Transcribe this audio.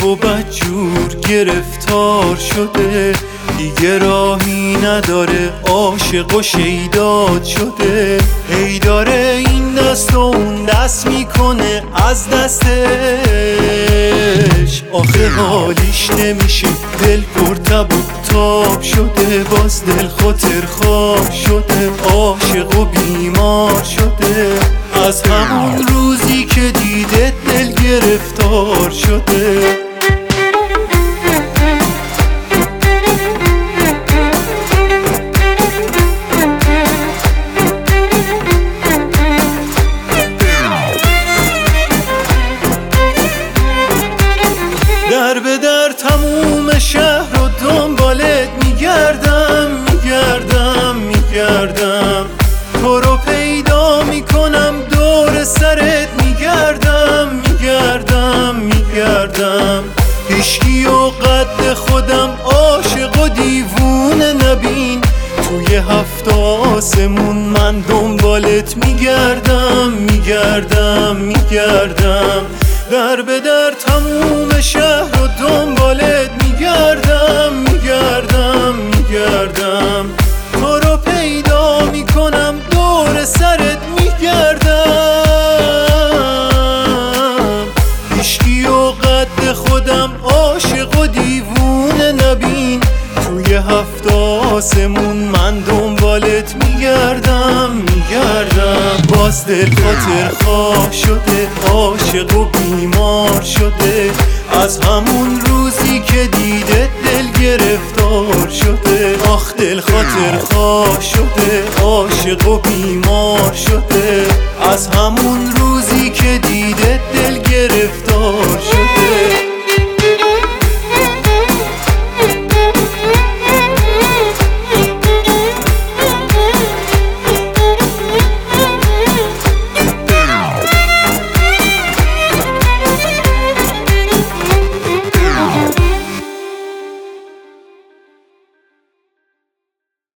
و بدجور گرفتار شده، دیگه راهی نداره، عاشق و شیداد شده. ای داره این دست و اون دست میکنه از دستش، آخه حالیش نمیشه، دل پر تب و تاب شده. باز دل خاطر خواب شده، عاشق و بیمار شده. از همون روزی که دیده دل گرفتار شده. در به در تموم شهر و دنبالت میگردم میگردم میگردم، تو رو پیدا میکنم دور سرت میگردم میگردم میگردم. هیچکی و قد خودم عاشق و دیوونه نبین، توی هفت آسمون من دنبالت میگردم میگردم میگردم. در به در تموم شهر و دنبالت میگردم میگردم میگردم، تو رو پیدا میکنم دور سرت میگردم. هیچکی و قد خودم عاشق و دیوونه نبین، توی هفت آسمون من دنبالت میگردم میگردم. باز دل خاطر خواه شده، عاشق و بیمار شده. از همون روزی که دیده دل گرفتار شده. آخ دل خاطر خواه شده، عاشق و بیمار شده.